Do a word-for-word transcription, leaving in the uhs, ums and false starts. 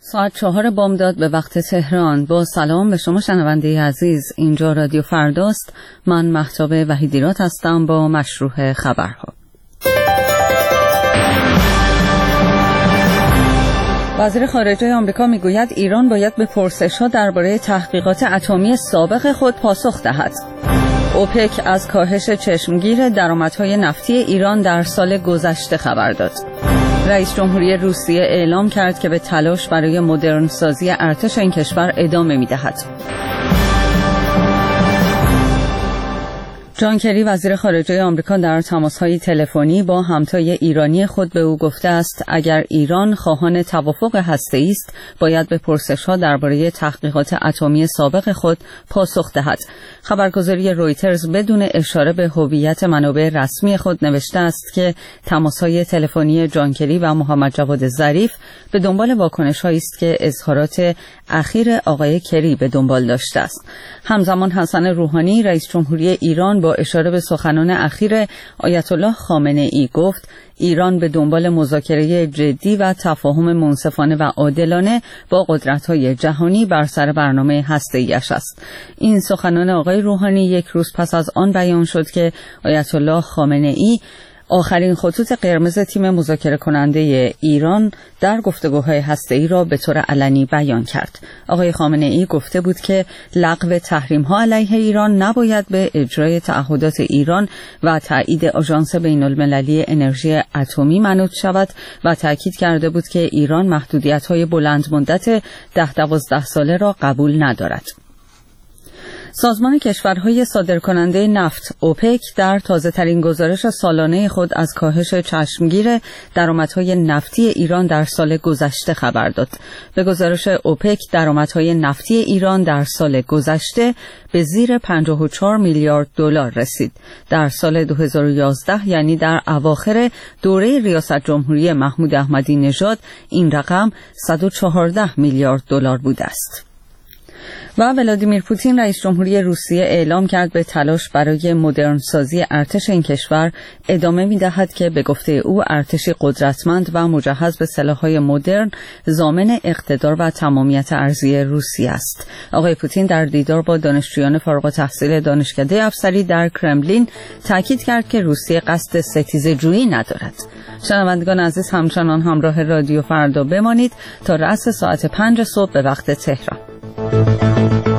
ساعت چهار بامداد به وقت تهران. با سلام به شما شنونده عزیز، اینجا رادیو فرداست. من مهتاب وحیدیرات هستم با مشروع خبرها. وزیر خارجه آمریکا میگوید ایران باید به پرسش‌ها درباره تحقیقات اتمی سابق خود پاسخ دهد. اوپک از کاهش چشمگیر درآمدهای نفتی ایران در سال گذشته خبر داد. رئیس جمهوری روسیه اعلام کرد که به تلاش برای مدرن سازی ارتش این کشور ادامه می‌دهد. جان کری وزیر خارجه آمریکا در تماس‌های تلفنی با همتای ایرانی خود به او گفته است اگر ایران خواهان توافق هسته‌ای است باید به پرسش‌ها درباره تحقیقات اتمی سابق خود پاسخ دهد. خبرگزاری رویترز بدون اشاره به هویت منابع رسمی خود نوشته است که تماس‌های تلفنی جان کری و محمد جواد ظریف به دنبال واکنش‌هایی است که اظهارات اخیر آقای کری به دنبال داشته است. همزمان حسن روحانی رئیس جمهوری ایران با اشاره به سخنان اخیر آیت الله خامنه ای گفت ایران به دنبال مذاکره جدی و تفاهم منصفانه و عادلانه با قدرت‌های جهانی بر سر برنامه هسته‌ایش است. این سخنان آقای روحانی یک روز پس از آن بیان شد که آیت الله خامنه ای آخرین خطوط قرمز تیم مذاکره کننده ایران در گفتگوهای هسته‌ای را به طور علنی بیان کرد. آقای خامنه ای گفته بود که لغو تحریم‌ها علیه ایران نباید به اجرای تعهدات ایران و تایید آژانس بین‌المللی انرژی اتمی منوط شود و تاکید کرده بود که ایران محدودیت‌های بلند مدت ده دوازده ساله را قبول ندارد. سازمان کشورهای صادرکننده نفت اوپک در تازه‌ترین گزارش سالانه خود از کاهش چشمگیر درآمدهای نفتی ایران در سال گذشته خبر داد. به گزارش اوپک درآمدهای نفتی ایران در سال گذشته به زیر پنجاه و چهار میلیارد دلار رسید. در سال دو هزار و یازده یعنی در اواخر دوره ریاست جمهوری محمود احمدی نژاد این رقم صد و چهارده میلیارد دلار بوده است. و ولادیمیر پوتین رئیس جمهوری روسیه اعلام کرد به تلاش برای مدرن سازی ارتش این کشور ادامه می‌دهد که به گفته او ارتشی قدرتمند و مجهز به سلاح‌های مدرن ضامن اقتدار و تمامیت ارضی روسیه است. آقای پوتین در دیدار با دانشجویان فارغ التحصیل دانشکده افسری در کرملین تاکید کرد که روسیه قصد ستیزه‌جویی ندارد. شنوندگان عزیز همچنان همراه رادیو فردا بمانید تا رأس ساعت پنج صبح به وقت تهران.